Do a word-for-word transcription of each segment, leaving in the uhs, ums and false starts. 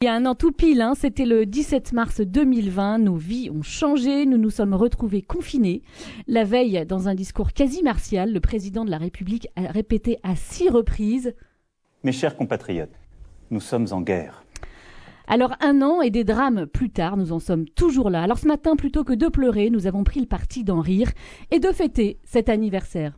Il y a un an tout pile, hein, c'était le dix-sept mars deux mille vingt, nos vies ont changé, nous nous sommes retrouvés confinés. La veille, dans un discours quasi martial, le président de la République a répété à six reprises « Mes chers compatriotes, nous sommes en guerre ». Alors un an et des drames plus tard, nous en sommes toujours là. Alors ce matin, plutôt que de pleurer, nous avons pris le parti d'en rire et de fêter cet anniversaire.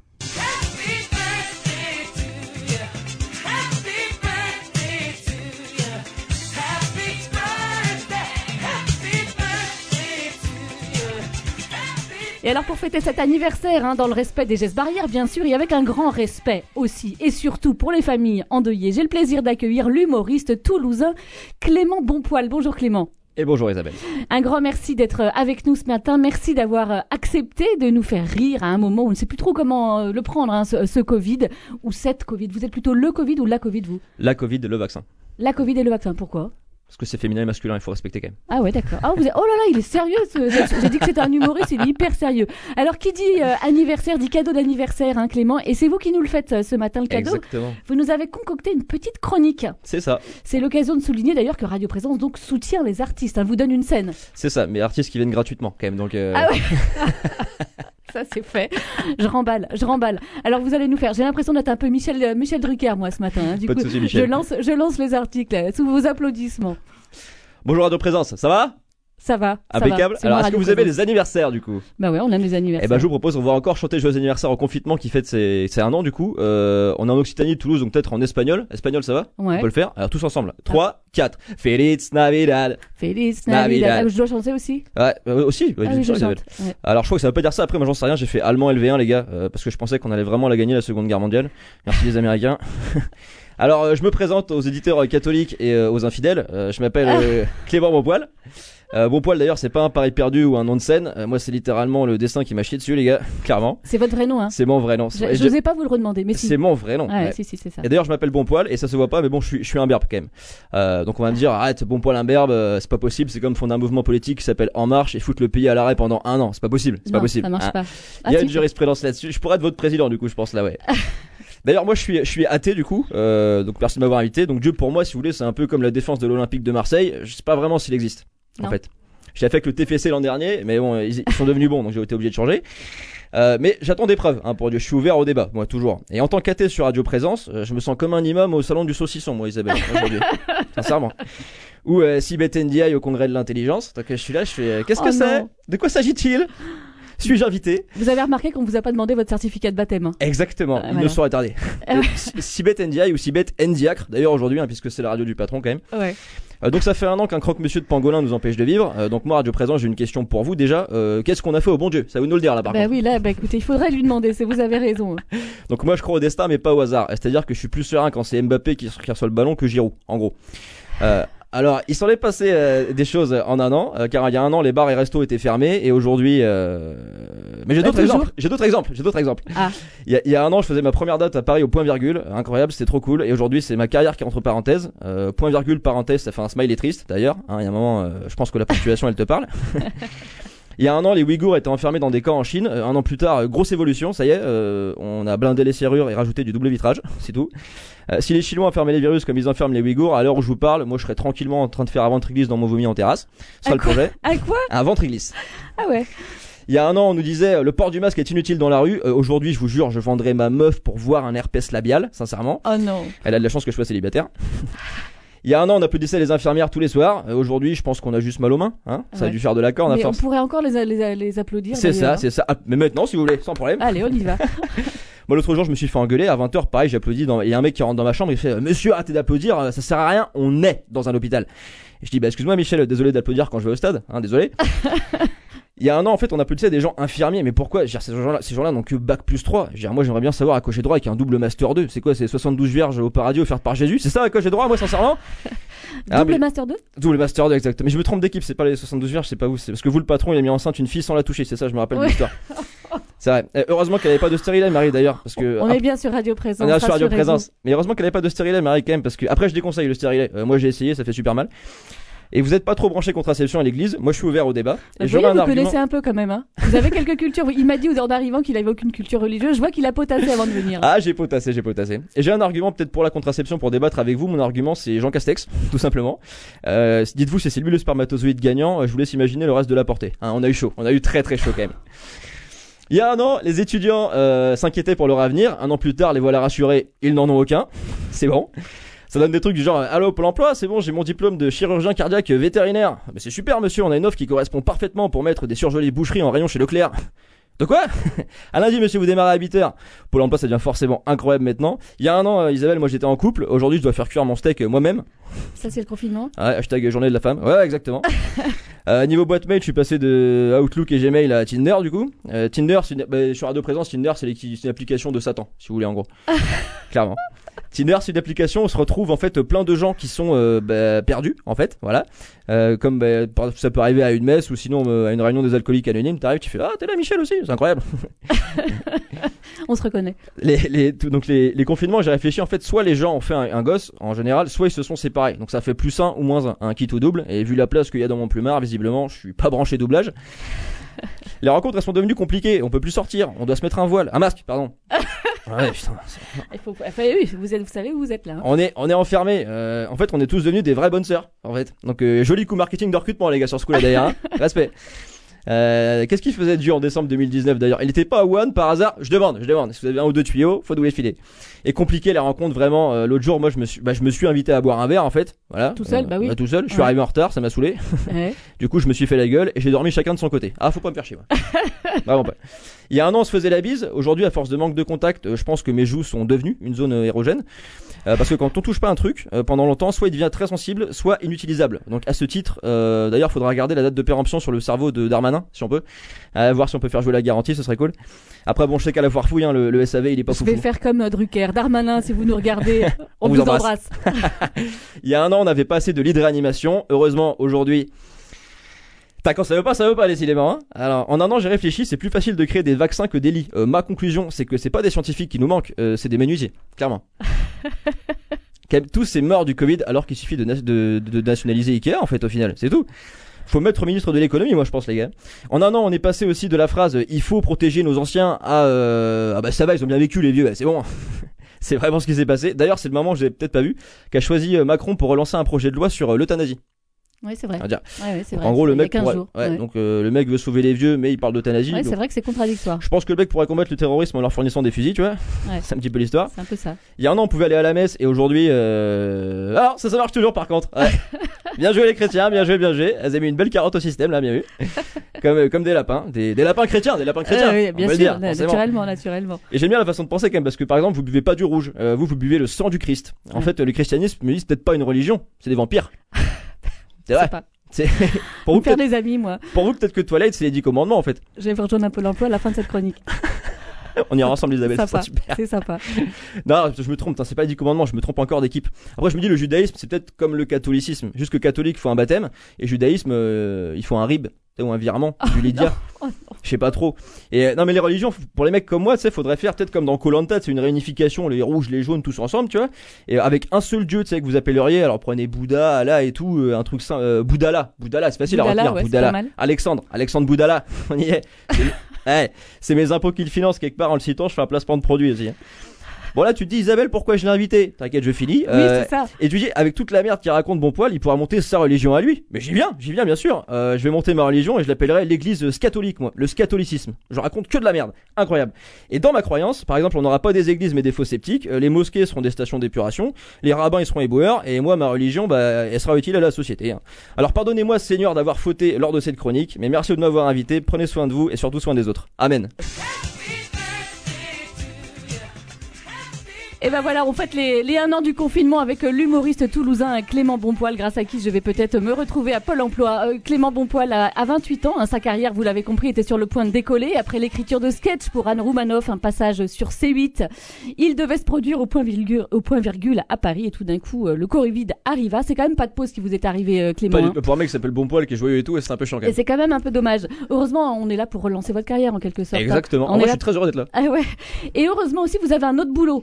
Et alors pour fêter cet anniversaire, hein, dans le respect des gestes barrières bien sûr, et avec un grand respect aussi, et surtout pour les familles endeuillées, j'ai le plaisir d'accueillir l'humoriste toulousain Clément Bonpoil. Bonjour Clément. Et bonjour Isabelle. Un grand merci d'être avec nous ce matin. Merci d'avoir accepté de nous faire rire à un moment où on ne sait plus trop comment le prendre, hein, ce, ce Covid, ou cette Covid. Vous êtes plutôt le Covid ou la Covid, vous ? La Covid, le vaccin. La Covid et le vaccin, pourquoi ? Parce que c'est féminin et masculin, il faut respecter quand même. Ah ouais, d'accord. Ah, vous êtes... Oh là là, il est sérieux. Ce... J'ai dit que c'était un humoriste, il est hyper sérieux. Alors, qui dit euh, anniversaire, dit cadeau d'anniversaire, hein, Clément. Et c'est vous qui nous le faites ce matin, le cadeau. Exactement. Vous nous avez concocté une petite chronique. C'est ça. C'est l'occasion de souligner d'ailleurs que Radio Présence donc soutient les artistes, hein, vous donne une scène. C'est ça, mais artistes qui viennent gratuitement quand même. Donc, euh... Ah ouais. Ça c'est fait. Je remballe, je remballe. Alors vous allez nous faire. J'ai l'impression d'être un peu Michel, euh, Michel Drucker moi ce matin. Hein. Du Pas coup, de soucis, Michel. je lance, je lance les articles là, sous vos applaudissements. Bonjour Radio Présence, ça va ? Ça va. Impeccable. Alors, est-ce que vous avez les anniversaires du coup ? Bah ouais, on aime les anniversaires. Eh ben, je vous propose, on va encore chanter Joyeux anniversaire au confinement qui fête ses, ses un an du coup. Euh, on est en Occitanie, Toulouse, donc peut-être en espagnol. Espagnol, ça va ? Ouais. On peut le faire. Alors, tous ensemble. trois, quatre. Feliz Navidad. Feliz Navidad. Ah, je dois chanter aussi ? Ouais, euh, aussi. Ouais, ah, oui, je chante. Ouais. Alors, je crois que ça veut pas dire ça. Après, moi, j'en sais rien. J'ai fait allemand L V un, les gars, euh, parce que je pensais qu'on allait vraiment la gagner la Seconde Guerre mondiale. Merci les Américains. Alors, euh, je me présente aux éditeurs euh, catholiques et euh, aux infidèles. Euh, je m'appelle euh, Clément Bonpoil. Euh, Bonpoil d'ailleurs, c'est pas un pari perdu ou un nom de scène. Euh, moi, c'est littéralement le destin qui m'a chié dessus, les gars, clairement. C'est votre vrai nom, hein ? C'est mon vrai nom. Je, je n'osais pas vous le redemander, mais si. C'est mon vrai nom. Ah, ouais, ouais. si, si, c'est ça. Et d'ailleurs, je m'appelle Bonpoil et ça se voit pas, mais bon, je suis, je suis un berbe quand même. Euh, donc on va me dire, arrête, Bonpoil un berbe, euh, c'est pas possible. C'est comme fonder un mouvement politique qui s'appelle En Marche et foutre le pays à l'arrêt pendant un an. C'est pas possible. C'est non, pas possible. Ça marche hein. pas. Il y a ah, une jurisprudence là-dessus. Je pourrais être votre président, du coup, je pense là, ouais. D'ailleurs, moi, je suis, je suis athée du coup, euh, donc merci de m'avoir invité. Donc Dieu, pour moi, si vous voulez, c'est un peu comme la défense de l'Olympique de Marseille. Je sais pas vraiment s'il existe, non. en fait. J'ai fait avec le T F C l'an dernier, mais bon, ils, ils sont devenus bons, donc j'ai été obligé de changer. Euh, mais j'attends des preuves, hein, pour Dieu. Je suis ouvert au débat, moi, toujours. Et en tant qu'athée sur Radio Présence, euh, je me sens comme un imam au salon du saucisson, moi, Isabelle, aujourd'hui. Sincèrement. Ou euh, Sibeth Ndiaye au congrès de l'intelligence. Donc je suis là, je fais, euh, qu'est-ce que oh c'est ? Non. De quoi s'agit-il ? Suis-je invité ? Vous avez remarqué qu'on vous a pas demandé votre certificat de baptême, hein. Exactement, euh, il voilà. ne sera tardé. euh, Sibeth Ndiaye ou Sibeth Ndiacre, d'ailleurs aujourd'hui, hein, puisque c'est la radio du patron quand même. Ouais. Euh, donc ça fait un an qu'un croque-monsieur de pangolin nous empêche de vivre. Euh, donc moi, Radio Présent, j'ai une question pour vous déjà. Euh, qu'est-ce qu'on a fait au bon Dieu ? Ça vous nous le dire là par bah contre. Oui, là, bah écoutez, il faudrait lui demander, c'est, vous avez raison. Donc moi, je crois au destin, mais pas au hasard. C'est-à-dire que je suis plus serein quand c'est Mbappé qui, qui reçoit le ballon que Giroud, en gros. Euh, Alors, il s'en est passé euh, des choses en un an, euh, car il y a un an, les bars et restos étaient fermés, et aujourd'hui, euh... mais j'ai d'autres toujours exemples. J'ai d'autres exemples. J'ai d'autres exemples. Ah. Il y, a, il y a un an, je faisais ma première date à Paris au point virgule, incroyable, c'était trop cool. Et aujourd'hui, c'est ma carrière qui est entre parenthèses. Euh, point virgule parenthèse, ça fait un smiley triste d'ailleurs. Hein, il y a un moment, euh, je pense que la ponctuation, elle te parle. Il y a un an, les Ouïghours étaient enfermés dans des camps en Chine. Euh, un an plus tard, euh, grosse évolution, ça y est, euh, on a blindé les serrures et rajouté du double vitrage, c'est tout. Euh, si les Chinois enfermaient les virus comme ils enferment les Ouïghours, à l'heure où je vous parle, moi je serais tranquillement en train de faire un ventre-glisse dans mon vomi en terrasse. C'est ça le projet. À quoi ? Un ventre-glisse. Ah ouais. Il y a un an, on nous disait, le port du masque est inutile dans la rue. Euh, aujourd'hui, je vous jure, je vendrais ma meuf pour voir un herpès labial, sincèrement. Oh non. Elle a de la chance que je sois célibataire. Il y a un an, on applaudissait les infirmières tous les soirs. Euh, aujourd'hui, je pense qu'on a juste mal aux mains. Hein, ça ouais. a dû faire de la corne à mais force. on pourrait encore les, les, les applaudir. C'est ça, hein. c'est ça. Ah, mais maintenant, si vous voulez, sans problème. Allez, on y va. Moi, l'autre jour, je me suis fait engueuler. À vingt heures, pareil, j'applaudis. Dans... Il y a un mec qui rentre dans ma chambre, il fait « Monsieur, arrêtez d'applaudir, ça sert à rien, on est dans un hôpital. » Et je dis « Bah, excuse-moi, Michel, désolé d'applaudir quand je vais au stade. Hein, désolé. » Il y a un an, en fait, on applaudissait des gens infirmiers. Mais pourquoi ? Je veux dire, ces gens-là, ces gens-là n'ont que bac plus trois. Je veux dire, moi, j'aimerais bien savoir à quoi j'ai droit avec un double master deux. C'est quoi ? C'est soixante-douze vierges au paradis offertes par Jésus ? C'est ça à quoi j'ai droit, moi, sincèrement ? Double ah, mais... master deux ? Double master deux, exactement. Mais je me trompe d'équipe, c'est pas les soixante-douze vierges, c'est pas vous. C'est parce que vous, le patron, il a mis enceinte une fille sans la toucher. C'est ça, je me rappelle ouais. de l'histoire. C'est vrai. Et heureusement qu'elle avait pas de stérilet, Marie, d'ailleurs. Parce que. On après... est bien sur Radio Présence. On est sur Radio Présence. Mais heureusement qu'elle avait pas de stérilet, Marie, quand même. Parce que après, je déconseille le stérilet. Euh, moi, j'ai essayé, ça fait super mal. Et vous êtes pas trop branché contraception à l'église. Moi, je suis ouvert au débat. Et vous j'aurais voyez, un vous argument. connaissez un peu quand même. Hein. Vous avez quelques cultures. Il m'a dit en arrivant qu'il avait aucune culture religieuse. Je vois qu'il a potassé avant de venir. Ah, j'ai potassé, j'ai potassé. Et j'ai un argument peut-être pour la contraception pour débattre avec vous. Mon argument, c'est Jean Castex, tout simplement. Euh, dites-vous, si c'est lui le spermatozoïde gagnant, je vous laisse imaginer le reste de la portée. Hein, on a eu chaud, on a eu très très chaud quand même. Il y a un an, les étudiants euh, s'inquiétaient pour leur avenir. Un an plus tard, les voilà rassurés, ils n'en ont aucun. C'est bon. Ça donne des trucs du genre, allô Pôle emploi, c'est bon, j'ai mon diplôme de chirurgien cardiaque vétérinaire. Mais c'est super monsieur, on a une offre qui correspond parfaitement pour mettre des surgelés boucheries en rayon chez Leclerc. De quoi? À lundi monsieur, vous démarrez à huit heures. Pôle emploi, ça devient forcément incroyable maintenant. Il y a un an, euh, Isabelle, moi j'étais en couple. Aujourd'hui, je dois faire cuire mon steak euh, moi-même. Ça c'est le confinement. Ouais, hashtag journée de la femme. Ouais, exactement. euh, niveau boîte mail, je suis passé de Outlook et Gmail à Tinder du coup. Euh, Tinder, c'est une... bah, sur Radio Présence, Tinder, c'est, les... c'est une application de Satan, si vous voulez en gros. Clairement. Tinder, c'est une application où on se retrouve en fait plein de gens qui sont euh, bah, perdus en fait, voilà. Euh, comme bah, ça peut arriver à une messe ou sinon euh, à une réunion des alcooliques anonymes, t'arrives, tu fais ah t'es là Michel aussi, c'est incroyable. On se reconnaît. Les, les, tout, donc les, les confinements, j'ai réfléchi en fait, soit les gens ont fait un, un gosse en général, soit ils se sont séparés. Donc ça fait plus un ou moins un, un kit ou double. Et vu la place qu'il y a dans mon plumard, visiblement, je suis pas branché doublage. Les rencontres elles sont devenues compliquées, on peut plus sortir, on doit se mettre un voile, un masque, pardon. Ouais, putain. Il faut, enfin, oui, vous êtes, vous savez où vous êtes là. Hein. On est, on est enfermés. Euh, en fait, on est tous devenus des vraies bonnes sœurs, en fait. Donc euh, joli coup marketing de recrutement les gars sur ce coup là d'ailleurs. Hein. Respect. Euh, qu'est-ce qui faisait dur en décembre deux mille dix-neuf d'ailleurs? Il était pas à Wuhan par hasard? Je demande, je demande. Si vous avez un ou deux tuyaux, faut d'où les filer. Et compliqué les rencontres vraiment. Euh, l'autre jour, moi, je me suis, bah, je me suis invité à boire un verre en fait. Voilà. Tout seul, euh, bah oui. Bah, tout seul. Je suis Ouais. arrivé en retard, ça m'a saoulé. Ouais. Du coup, je me suis fait la gueule et j'ai dormi chacun de son côté. Ah, faut pas me faire chier. Moi. Vraiment pas. Il y a un an, on se faisait la bise. Aujourd'hui, à force de manque de contact, euh, je pense que mes joues sont devenues une zone euh, érogène. Euh, parce que quand on touche pas un truc euh, pendant longtemps, soit il devient très sensible, soit inutilisable. Donc à ce titre, euh, d'ailleurs, faudra regarder la date de péremption sur le cerveau de Darmanin, si on peut, euh, voir si on peut faire jouer la garantie, ce serait cool. Après, bon, je sais qu'à la foire fouille, hein, le, le S A V, il est pas Je foufou. vais faire comme euh, Drucker. Darmanin, si vous nous regardez, on, On vous vous embrasse. embrasse. Il y a un an, on n'avait pas assez de lits de réanimation. Heureusement, aujourd'hui. T'as quand ça veut pas, ça veut pas décidément. Hein. Alors, en un an, j'ai réfléchi, c'est plus facile de créer des vaccins que des lits. Euh, ma conclusion, c'est que c'est pas des scientifiques qui nous manquent, euh, c'est des menuisiers, clairement. Quand même, tous ces morts du Covid, alors qu'il suffit de, na- de, de, de nationaliser Ikea, en fait, au final, c'est tout. Faut mettre ministre de l'économie, moi je pense les gars. En un an, on est passé aussi de la phrase il faut protéger nos anciens à euh, ah bah ça va, ils ont bien vécu les vieux, c'est bon. C'est vraiment ce qui s'est passé. D'ailleurs, c'est le moment, j'ai peut-être pas vu, qu'a choisi euh, Macron pour relancer un projet de loi sur euh, l'euthanasie. Oui, c'est vrai. On va dire. Ouais, ouais, c'est vrai. En gros, le Il y a mec quinze pourrait- jours. ouais, Ouais. donc euh, le mec veut sauver les vieux, mais il parle d'euthanasie. Ouais, donc- c'est vrai que c'est contradictoire. Je pense que le mec pourrait combattre le terrorisme en leur fournissant des fusils, tu vois. Ouais. C'est un petit peu l'histoire. C'est un peu ça. Il y a un an, on pouvait aller à la messe et aujourd'hui, euh... alors ça, ça marche toujours par contre. Ouais. Bien joué les chrétiens, bien joué, bien joué. Elles ont mis une belle carotte au système là, bien vu. Comme, euh, comme des lapins, des, des lapins chrétiens, des lapins chrétiens. Euh, oui, on bien peut sûr, le dire, na- forcément. naturellement, naturellement. Et j'aime bien la façon de penser quand même parce que par exemple, vous buvez pas du rouge, euh, vous vous buvez le sang du Christ. En Ouais. fait, le christianisme, me dit, c'est peut-être pas une religion, c'est des vampires. C'est Je vrai. sais pas. C'est pour vous Faire peut-être, des amis, moi. pour vous peut-être que Twilight c'est les dix commandements en fait. Je vais vous rejoindre un peu l'emploi à la fin de cette chronique. On ira ensemble Isabelle, C'est ça sera sympa. super. C'est sympa. Non, je me trompe, putain, c'est pas les dix commandements, je me trompe encore d'équipe. Après, je me dis, le judaïsme, c'est peut-être comme le catholicisme. Juste que catholique, il faut un baptême, et judaïsme, euh, il faut un rib, tu sais, ou un virement, du Lydia. Oh, non. Je sais pas trop. Et euh, non, mais les religions, pour les mecs comme moi, tu sais, faudrait faire peut-être comme dans Koh-Lanta, c'est une réunification, les rouges, les jaunes, tous ensemble, tu vois. Et avec un seul dieu, tu sais, que vous appelleriez, alors prenez Bouddha, Allah et tout, euh, un truc saint, euh, Bouddhala. Bouddhala, c'est facile Bouddhala, à retenir. ouais, c'est Bouddhala. pas mal. Alexandre, Alexandre Bouddhala. On y est. C'est- Ouais, c'est mes impôts qui le financent quelque part en le citant, je fais un placement de produit aussi. hein. Bon là tu te dis Isabelle pourquoi je l'ai invité? T'inquiète je finis. Oui, Euh, c'est ça. et tu dis avec toute la merde qu'il raconte Bonpoil il pourra monter sa religion à lui. Mais j'y viens, j'y viens bien sûr. Euh, je vais monter ma religion et je l'appellerai l'église scatolique moi, le scatolicisme. Je raconte que de la merde, incroyable. Et dans ma croyance, par exemple on n'aura pas des églises mais des fosses sceptiques, euh, les mosquées seront des stations d'épuration, les rabbins ils seront éboueurs et moi ma religion bah elle sera utile à la société. hein. Alors pardonnez-moi Seigneur d'avoir fauté lors de cette chronique, mais merci de m'avoir invité, prenez soin de vous et surtout soin des autres. Amen. Et ben voilà, on fête les, les un an du confinement avec euh, l'humoriste toulousain Clément Bonpoil, grâce à qui je vais peut-être me retrouver à Pôle emploi. Euh, Clément Bonpoil a, a vingt-huit ans, hein, sa carrière, vous l'avez compris, était sur le point de décoller. Après l'écriture de sketch pour Anne Roumanoff, un passage sur C huit, il devait se produire au point virgule, au point virgule à Paris et tout d'un coup, euh, le Covid arriva. C'est quand même pas de pause qui vous est arrivé, euh, Clément. Pas du- hein. Pour un mec qui s'appelle Bonpoil qui est joyeux et tout, et c'est un peu chiant quand Et même. c'est quand même un peu dommage. Heureusement, on est là pour relancer votre carrière en quelque sorte. hein. Exactement. On Moi est je là- suis très heureux d'être là. Ah ouais. Et heureusement aussi, vous avez un autre boulot. Vous l'avez dit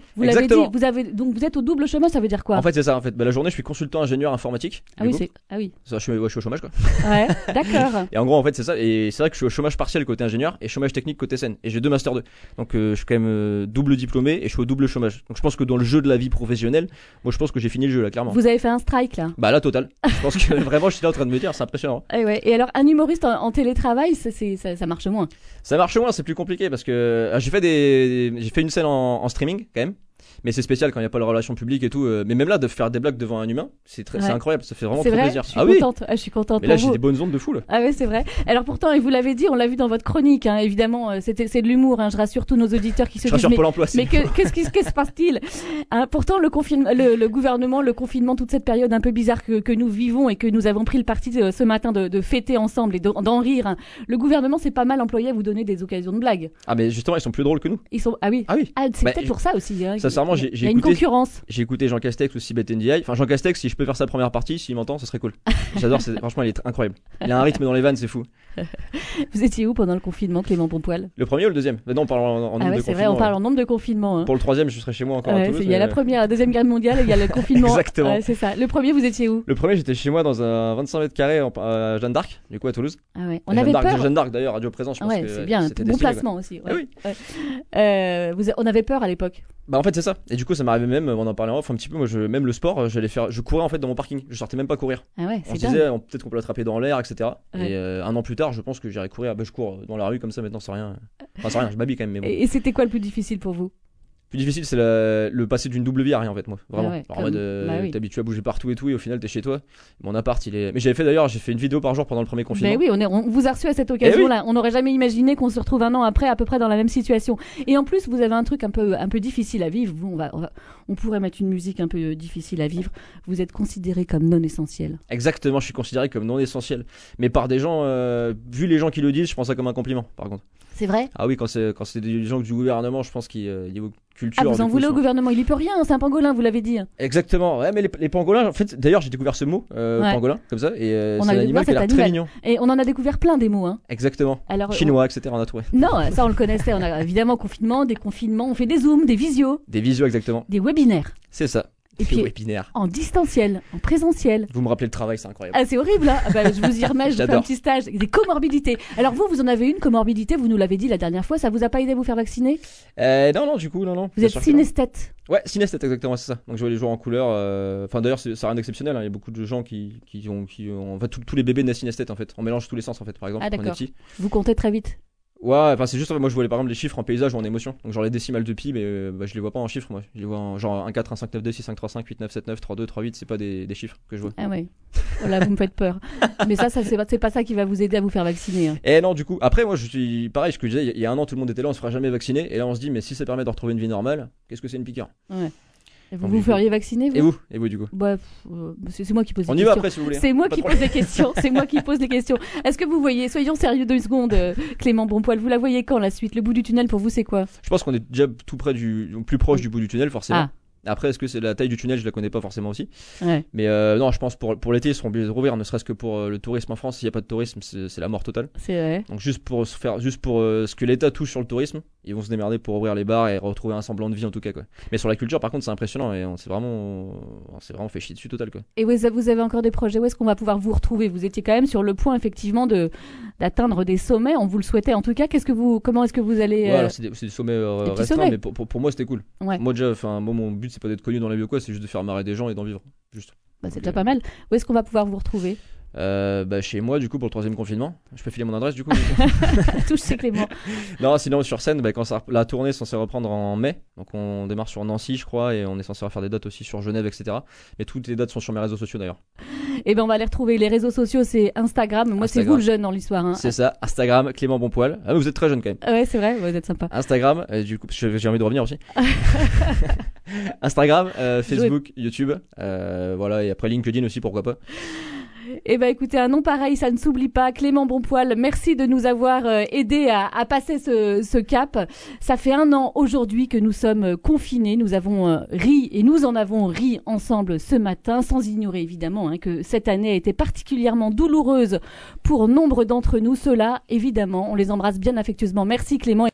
Exactement. dit, vous avez donc vous êtes au double chômage, ça veut dire quoi? En fait, c'est ça. En fait, bah, la journée, je suis consultant ingénieur informatique. Ah oui, c'est ah oui. Ça, je suis, ouais, je suis au chômage, quoi. Ouais, d'accord. Et en gros, en fait, c'est ça. Et c'est vrai que je suis au chômage partiel côté ingénieur et chômage technique côté scène. Et j'ai deux masters deux. Donc, euh, je suis quand même euh, double diplômé et je suis au double chômage. Donc, je pense que dans le jeu de la vie professionnelle, moi, je pense que j'ai fini le jeu là, clairement. Vous avez fait un strike là? Bah là, total. Je pense que vraiment, je suis là en train de me dire, c'est impressionnant. Et, ouais. Et alors, un humoriste en, en télétravail, c'est, c'est, ça, ça marche moins. Ça marche moins, c'est plus compliqué parce que ah, j'ai fait des, j'ai fait une scène en, en streaming quand même. Mais c'est spécial quand il n'y a pas la relation publique et tout. Euh, mais même là, de faire des blagues devant un humain, c'est, très, ouais. c'est incroyable. Ça fait vraiment c'est trop vrai, plaisir. Je suis ah contente. oui. Ah, je suis contente. Mais là, pour j'ai vous. des bonnes ondes de fou là. Ah oui, c'est vrai. Alors pourtant, et vous l'avez dit, on l'a vu dans votre chronique, hein, évidemment, c'était, c'est de l'humour. Hein, je rassure tous nos auditeurs qui se Je disent. rassure Mais, Pôle emploi. mais que, qu'est-ce qui qu'est-ce se passe-t-il hein, pourtant, le, confine, le, le gouvernement, le confinement, toute cette période un peu bizarre que, que nous vivons et que nous avons pris le parti de, ce matin de, de fêter ensemble et de, d'en rire. Hein, le gouvernement s'est pas mal employé à vous donner des occasions de blagues. Ah mais justement, ils sont plus drôles que nous. Ils sont ah oui. Ah oui. Ah, c'est bah, peut-être pour ça aussi. Hein, sincèrement, j'ai, il j'ai y a une écouté, concurrence. J'ai écouté Jean Castex ou Sibeth Ndiaye. Enfin, Jean Castex, si je peux faire sa première partie, s'il m'entend, ça serait cool. J'adore, c'est, franchement, il est incroyable. Il a un rythme dans les vannes, c'est fou. Vous étiez où pendant le confinement, Clément Bonpoil? Le premier ou le deuxième? Mais non, on parle en, en nombre ah ouais, de c'est confinements. vrai, on parle ouais. en nombre de confinements. Hein. Pour le troisième, je serai chez moi encore ouais, à Toulouse. Il y a mais... la première, la deuxième guerre mondiale et il y a le confinement. Exactement. Ouais, c'est ça. Le premier, vous étiez où? Le premier, j'étais chez moi dans un vingt-cinq mètres carrés en, à Jeanne d'Arc, du coup à Toulouse. Ah ouais. On Jeanne avait d'Arc, peur. Jeanne d'Arc d'ailleurs, radio présent, je pense ouais, que c'est bien. c'était Bon destiné, placement aussi. Ouais. Ah oui. Ouais. Euh, vous, on avait peur à l'époque. Bah en fait c'est ça. Et du coup ça m'arrivait même, on en parlait en off un petit peu. Moi, je, même le sport, j'allais faire, je courais en fait dans mon parking. Je sortais même pas courir. Ah ouais, on c'est se dingue. disait on, peut-être qu'on peut l'attraper dans l'air, et cetera. Ouais. Et euh, un an plus tard, je pense que j'irai courir. Bah, je cours dans la rue comme ça maintenant, c'est rien. Enfin c'est rien, je m'habille quand même. Mais bon. Et, et c'était quoi le plus difficile pour vous? Le plus difficile, c'est la, le passer d'une double vie à rien en fait, moi. Vraiment. Ah ouais, Alors, en mode, euh, bah oui. t'es habitué à bouger partout et tout, et au final, t'es chez toi. Mon appart, il est. Mais j'avais fait d'ailleurs, j'ai fait une vidéo par jour pendant le premier confinement. Ben oui, on, est, on vous a reçu à cette occasion-là. Eh oui. On n'aurait jamais imaginé qu'on se retrouve un an après à peu près dans la même situation. Et en plus, vous avez un truc un peu, un peu difficile à vivre. Vous, on, va, on, va, on pourrait mettre une musique un peu difficile à vivre. Vous êtes considéré comme non essentiel. Exactement, je suis considéré comme non essentiel. Mais par des gens, euh, vu les gens qui le disent, je pense ça comme un compliment, par contre. C'est vrai? Ah oui, quand c'est, quand c'est des gens du gouvernement, je pense qu'il euh, y a une culture. Ah, vous en coup, voulez sont... au gouvernement? Il y peut rien, c'est un pangolin, vous l'avez dit. Exactement, ouais, mais les, les pangolins, en fait, d'ailleurs, j'ai découvert ce mot, euh, ouais. pangolin, comme ça, et euh, on c'est un animal qui a l'air animal. très mignon. Et on en a découvert plein des mots, hein. Exactement. Alors, chinois, on... et cetera, on a trouvé. Non, ça on le connaissait. On a évidemment confinement, déconfinement, on fait des zooms, des visios. Des visios, exactement. Des webinaires. C'est ça. Et puis, webinaire. En distanciel, en présentiel. Vous me rappelez le travail, c'est incroyable. Ah, c'est horrible, hein. Ah bah, je vous y remets, je fais un petit stage. Des comorbidités. Alors vous, vous en avez une comorbidité, vous nous l'avez dit la dernière fois, ça vous a pas aidé à vous faire vacciner? euh, Non, non, du coup, non, non. Vous êtes synesthète. Ouais, synesthète, exactement, c'est ça. Donc je vois les jours en couleur. Enfin, euh... d'ailleurs, c'est, c'est rien d'exceptionnel. Hein. Il y a beaucoup de gens qui, qui ont, qui ont... En fait, tous les bébés naissent synesthètes, en fait. On mélange tous les sens, en fait, par exemple. Ah, d'accord. On est petit. Vous comptez très vite. Ouais, enfin c'est juste, moi je vois par exemple les chiffres en paysage ou en émotion. Donc genre les décimales de pi, mais euh, bah, je les vois pas en chiffres, moi. Je les vois en genre un quatre, un cinq, neuf, deux, six, cinq, trois, cinq, huit, neuf, sept, neuf, trois, deux, trois, huit. C'est pas des, des chiffres que je vois. Ah ouais. Voilà, vous me faites peur. Mais ça, ça c'est, pas, c'est pas ça qui va vous aider à vous faire vacciner. Hein. Et non, du coup, après moi je suis pareil, ce que je disais, il y a un an tout le monde était là, on se fera jamais vacciner. Et là on se dit, mais si ça permet de retrouver une vie normale, qu'est-ce que c'est une piqûre? Ouais. Et vous vous feriez vacciner, vous? Et vous? Et vous, du coup? Bah, euh, c'est, c'est moi qui pose les on questions. On y va après, si vous voulez. C'est moi qui pose les questions. C'est moi qui pose les questions. Est-ce que vous voyez, soyons sérieux deux secondes, euh, Clément Bonpoil, vous la voyez quand, la suite? Le bout du tunnel, pour vous, c'est quoi? Je pense qu'on est déjà tout près du, plus proche du bout du tunnel, forcément. Ah. Après, est-ce que c'est la taille du tunnel? Je la connais pas forcément aussi. Ouais. Mais euh, non, je pense pour pour l'été, ils seront obligés de rouvrir, ne serait-ce que pour euh, le tourisme en France. S'il y a pas de tourisme, c'est, c'est la mort totale. C'est vrai. Donc juste pour se faire, juste pour euh, ce que l'État touche sur le tourisme, ils vont se démerder pour ouvrir les bars et retrouver un semblant de vie en tout cas, quoi. Mais sur la culture, par contre, c'est impressionnant et on s'est vraiment, on s'est vraiment fait chier dessus total, quoi. Et vous avez encore des projets? Où est-ce qu'on va pouvoir vous retrouver? Vous étiez quand même sur le point effectivement de d'atteindre des sommets. On vous le souhaitait en tout cas. Qu'est-ce que vous, comment est-ce que vous allez? Ouais, alors c'est des, c'est des sommets euh, des restreints, sommets. mais pour, pour, pour moi c'était cool. Ouais. Moi déjà, enfin moi mon but c'est pas d'être connu dans la vie ou quoi, c'est juste de faire marrer des gens et d'en vivre, juste. Bah, c'est Donc, déjà euh... pas mal. Où est-ce qu'on va pouvoir vous retrouver? Euh, bah chez moi du coup pour le troisième confinement. Je peux filer mon adresse du coup. Touche chez Clément. Non, sinon sur scène, bah, quand ça, la tournée est censée reprendre en mai, donc on démarre sur Nancy je crois et on est censé faire des dates aussi sur Genève, et cetera. Mais toutes les dates sont sur mes réseaux sociaux d'ailleurs. Et ben on va les retrouver. Les réseaux sociaux c'est Instagram. Moi Instagram. C'est vous le jeune dans l'histoire. Hein. C'est ça, Instagram Clément Bonpoil. Ah mais vous êtes très jeune quand même. Ouais c'est vrai, vous êtes sympa. Instagram, euh, du coup j'ai envie de revenir aussi. Instagram, euh, Facebook, Jouer. YouTube, euh, voilà et après LinkedIn aussi pourquoi pas. Eh ben écoutez, un nom pareil, ça ne s'oublie pas. Clément Bonpoil, merci de nous avoir euh, aidé à, à passer ce, ce cap. Ça fait un an aujourd'hui que nous sommes euh, confinés. Nous avons euh, ri et nous en avons ri ensemble ce matin, sans ignorer évidemment hein, que cette année a été particulièrement douloureuse pour nombre d'entre nous. Ceux-là, évidemment, on les embrasse bien affectueusement. Merci Clément.